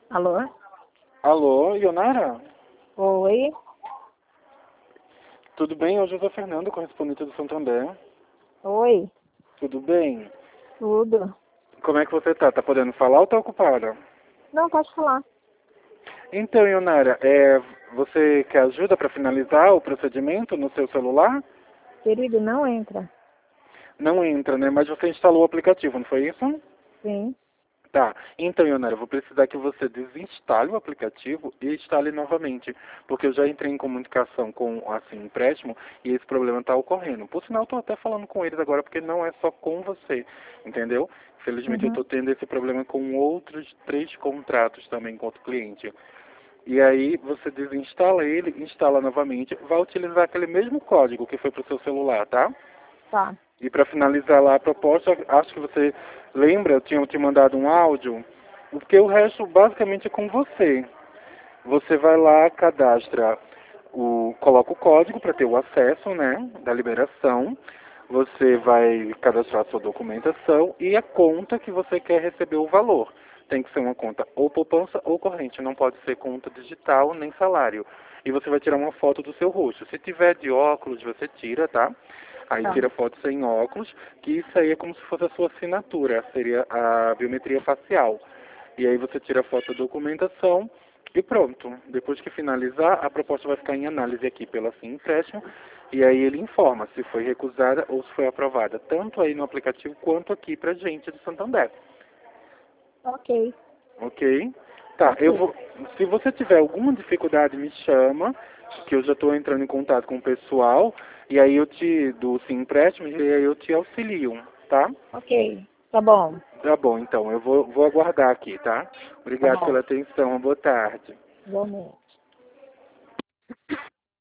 Alô? Alô, Ionara? Oi? Tudo bem? Eu sou José Fernando, correspondente do Santander. Oi? Tudo bem? Tudo? Como é que você tá? Tá podendo falar ou tá ocupada? Não, pode falar. Então, Ionara, você quer ajuda para finalizar o procedimento no seu celular? Querido, não entra. Não entra, né? Mas você instalou o aplicativo, não foi isso? Sim. Tá. Então, Ionara, eu vou precisar que você desinstale o aplicativo e instale novamente, porque eu já entrei em comunicação com assim, o empréstimo e esse problema está ocorrendo. Por sinal, estou até falando com eles agora, porque não é só com você, entendeu? Felizmente, eu Uhum. estou tendo esse problema com outros 3 contratos também com outro cliente. E aí, você desinstala ele, instala novamente, vai utilizar aquele mesmo código que foi para o seu celular, tá? Tá. E para finalizar lá a proposta, acho que você lembra, eu tinha te mandado um áudio, porque o resto basicamente é com você. Você vai lá, cadastra, coloca o código para ter o acesso, né, da liberação. Você vai cadastrar a sua documentação e a conta que você quer receber o valor. Tem que ser uma conta ou poupança ou corrente, não pode ser conta digital nem salário. E você vai tirar uma foto do seu rosto. Se tiver de óculos, você tira, tá? Aí Tá. tira foto sem óculos, que isso aí é como se fosse a sua assinatura, seria a biometria facial. E aí você tira a foto da documentação e pronto. Depois que finalizar, a proposta vai ficar em análise aqui pela Sim Empréstimo, e aí ele informa se foi recusada ou se foi aprovada, tanto aí no aplicativo quanto aqui pra gente do Santander. Ok. Ok? Tá, eu Ok. vou. Se você tiver alguma dificuldade, me chama, que eu já estou entrando em contato com o pessoal, e aí eu te do Sim Empréstimo, e aí eu te auxilio, tá? Ok. Tá bom. Tá bom, então, eu vou aguardar aqui, tá? Tá Obrigado bom. pela atenção, boa tarde. Igualmente.